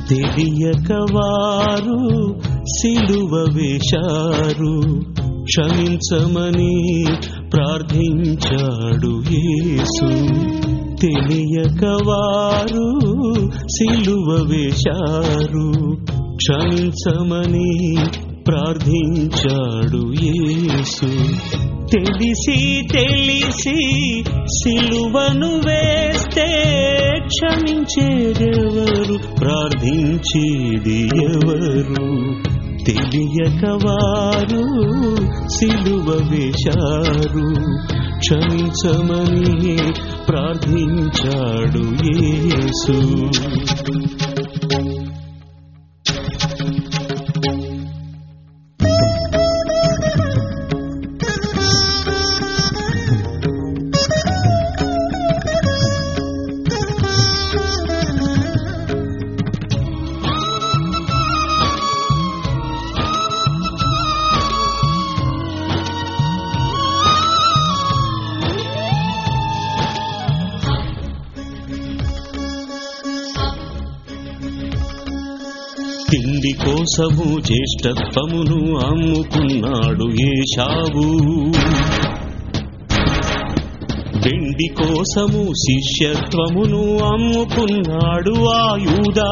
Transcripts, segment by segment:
తెలియక వారు సిలువ వేశారు, క్షమించమని ప్రార్థించాడు యేసు. తెలియక వారు సిలువ వేశారు, క్షమించమని ప్రార్థించాడు యేసు. తెలిసి తెలిసి సిలువను వేస్తే క్షమించేదెవరు, ప్రార్థించేది ఎవరు? తెలియక వారు సిలువ వేశారు, క్షమించమని ప్రార్థించాడు యేసు. తిండి కోసము జ్యేష్ఠత్వమును అమ్ముకున్నాడు ఏశావు, వెండి కోసము శిష్యత్వమును అమ్ముకున్నాడు ఆ యూదా.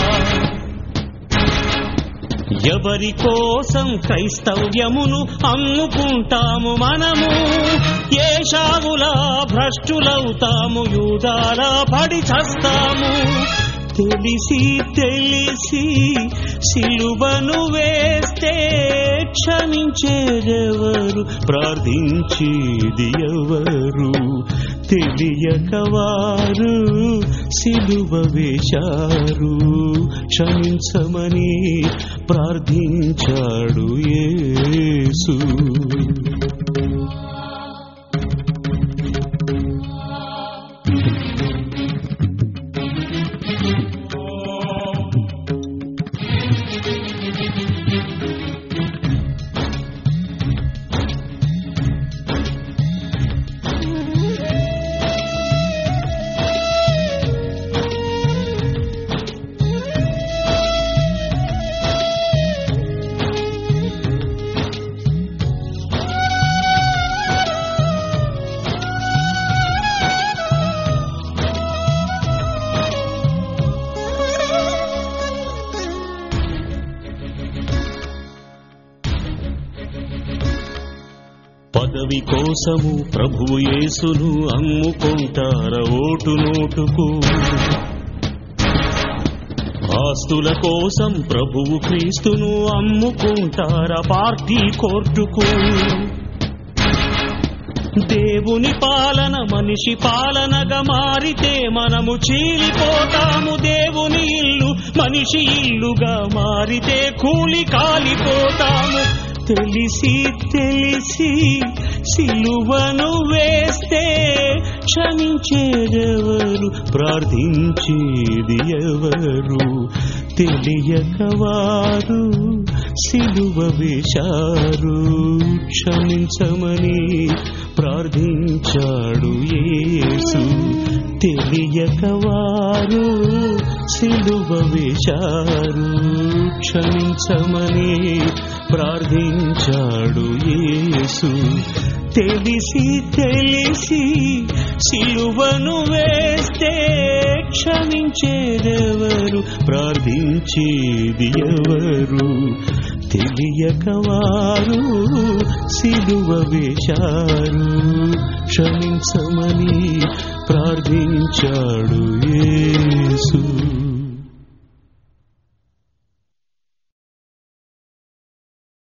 ఎవరి కోసం క్రైస్తవ్యమును అమ్ముకుంటాము మనము? ఏశావులా భ్రష్టులవుతాము, యూదాలా పడి చస్తాము. తెలిసి తెలిసి సిలువను వేస్తే క్షమించేదెవరు, ప్రార్థించేది ఎవరు? తెలియక వారు సిలువ వేశారు, క్షమించమని ప్రార్థించాడు యేసు. పదవి కోసము ప్రభువు యేసును అమ్ముకుంటారా ఓటు నోటుకు? ఆస్తుల కోసం ప్రభువు క్రీస్తును అమ్ముకుంటారా పార్టీ కోర్టుకు? దేవుని పాలన మనిషి పాలనగా మారితే మనము చీలిపోతాము. దేవుని ఇల్లు మనిషి ఇల్లుగా మారితే కూలి కాలిపోతాము. తెలిసి తెలిసి సిలువను వేస్తే క్షమించేదెవరు, ప్రార్థించేది ఎవరు? తెలియక వారు సిలువ వేశారు, క్షమించమని ప్రార్థించాడు యేసు. తెలియక వారు సిలువ వేశారు, క్షమించమని ప్రార్థించాడు యేసు. తెలిసి తెలిసి సిలువను వేస్తే క్షమించేదెవరు, ప్రార్థించేది ఎవరు? తెలియక వారు సిలువ వేశారు, క్షమించమని ప్రార్థించాడు యేసు.